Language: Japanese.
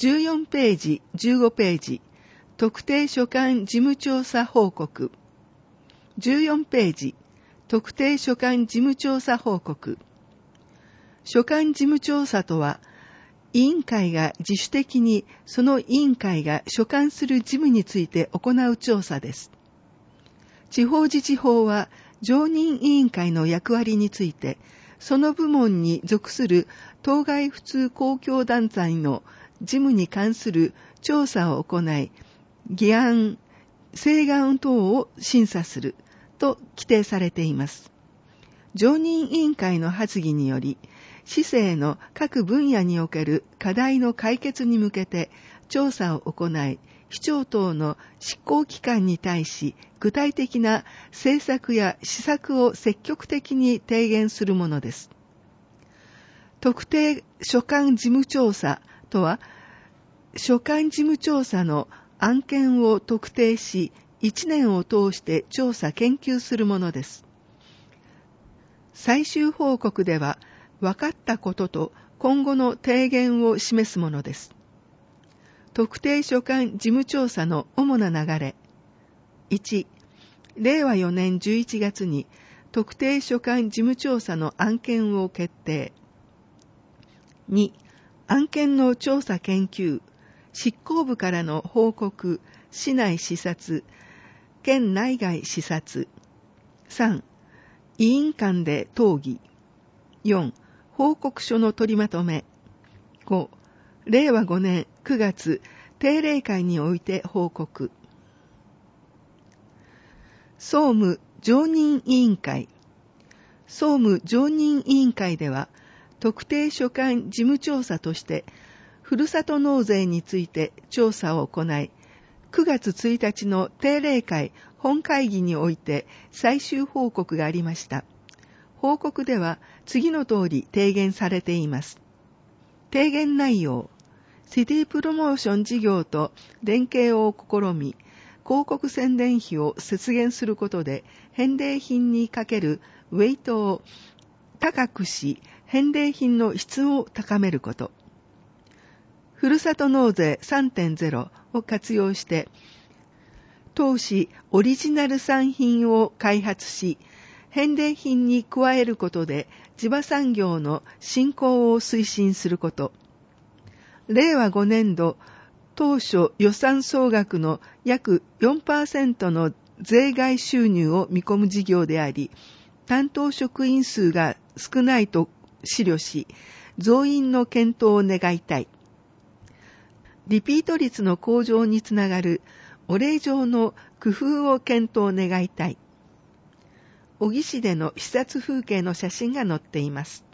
14ページ、15ページ、特定所管事務調査報告。14ページ、特定所管事務調査報告。所管事務調査とは、委員会が自主的にその委員会が所管する事務について行う調査です。地方自治法は常任委員会の役割について、その部門に属する当該普通公共団体の事務に関する調査を行い、議案、請願等を審査すると規定されています。常任委員会の発議により、市政の各分野における課題の解決に向けて調査を行い、市長等の執行機関に対し具体的な政策や施策を積極的に提言するものです。特定所管事務調査とは、所管事務調査の案件を特定し、1年を通して調査研究するものです。最終報告では、分かったことと今後の提言を示すものです。特定所管事務調査の主な流れ。1、令和4年11月に特定所管事務調査の案件を決定。2、案件の調査研究、執行部からの報告、市内視察、県内外視察。3、委員間で討議。4、報告書の取りまとめ。5、令和5年9月定例会において報告。総務常任委員会。総務常任委員会では、特定所管事務調査として、ふるさと納税について調査を行い、9月1日の定例会本会議において最終報告がありました。報告では次の通り提言されています。提言内容、シティプロモーション事業と連携を試み、広告宣伝費を節減することで、返礼品にかけるウェイトを高くし、返礼品の質を高めること。ふるさと納税 3.0 を活用して、投資オリジナル産品を開発し、返礼品に加えることで地場産業の振興を推進すること。令和5年度当初予算総額の約 4% の税外収入を見込む事業であり、担当職員数が少ないと思慮し、増員の検討を願いたい。リピート率の向上につながるお礼状の工夫を検討願いたい。小城市での視察風景の写真が載っています。